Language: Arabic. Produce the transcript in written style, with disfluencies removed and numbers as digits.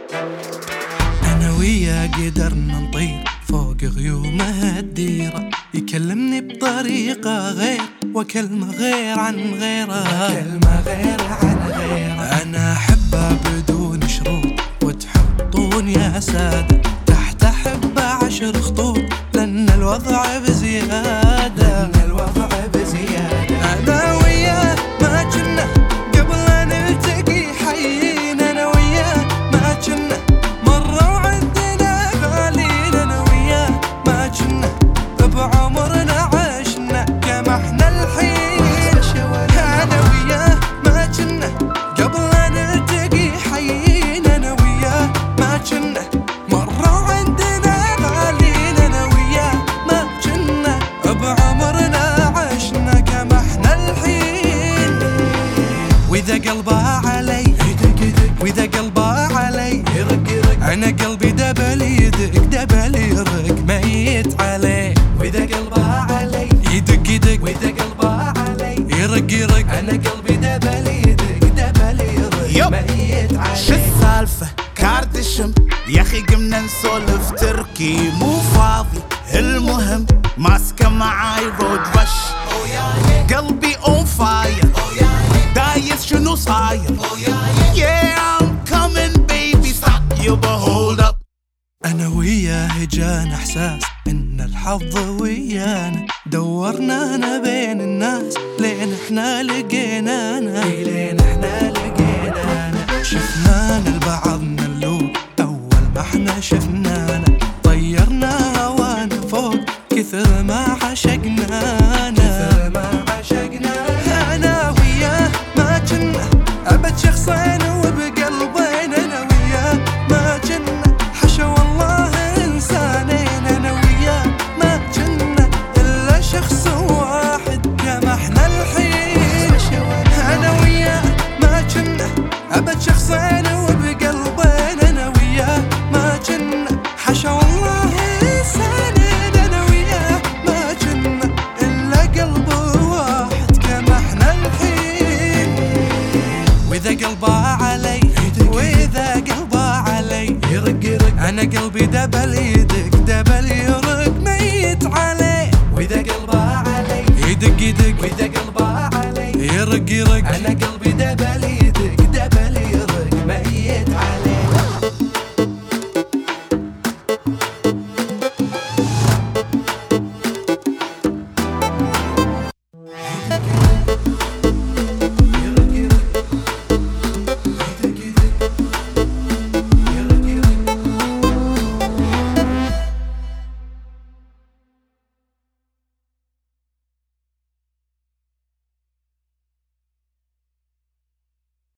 أنا وياه قدرنا نطير فوق غيومه الديرة، يكلمني بطريقة غير وكلمة غير عن غيره، كلمة غير عن غيره. أنا أحبه بدون شروط وتحطون يا سادة تحت أحبه 10 خطوط، لأن الوضع بزيادة، لأن الوضع بزيادة. أنا وياه ما كنا قبل لا نلتقي حيين، أنا وياه ما كنا مرة وعندنا غالين، أنا وياه ما كنا بعمرنا عشنا كما احنا الحين. أنا وياه ما كنا قبل لا نلتقي حيين، أنا وياه ما كنا مرة وعندنا غالين، أنا وياه ما كنا بعمرنا عشنا كما احنا الحين. وإذا قلبه علي وإذا قلبه علي أنا قلبي دبل يدق دبل يرق ميت عليه. وإذا قلبه علي يدق يدق وإذا قلبه علي يرق يرق أنا قلبي دبل يدق دبل يرق ميت عليه. شو السالفة كاردشم يا أخي قمنا نسولف تركي مو فاضي، المهم ماسكة معاي رود رش، قلبي اون فاير دايس شنو صاير. Yeah I'm coming baby stop يبا hold up. أنا وياه جانا إحساس إن الحظ ويانا، دورنا بين الناس لين إحنا لقينانا، لين إحنا لقينانا. شفنانا لبعضنا اللوم أول ما إحنا شفنانا، طيرنا هوانا فوق كثر ما عشقنانا، كثر ما عشقنانا. أنا وياه ما كنا أبد شخصين وبقلبين، أنا وياه ما كنا حشا والله إنسانين، أنا وياه ما كنا إلا شخص واحد كما إحنا الحين. أنا وياه ما كنا أبد شخصين وبقلبين، أنا وياه ما كنا حشا والله إنسانين، أنا وياه ما كنا إلا قلب واحد كما إحنا الحين. وإذا قلبه علي وإذا قلبه علي يرق يرق أنا قلبي دبل يدق دبل يرق ميت عليه. وإذا قلبه علي يدق يدق وإذا قلبه علي يرق يرق أنا قلبي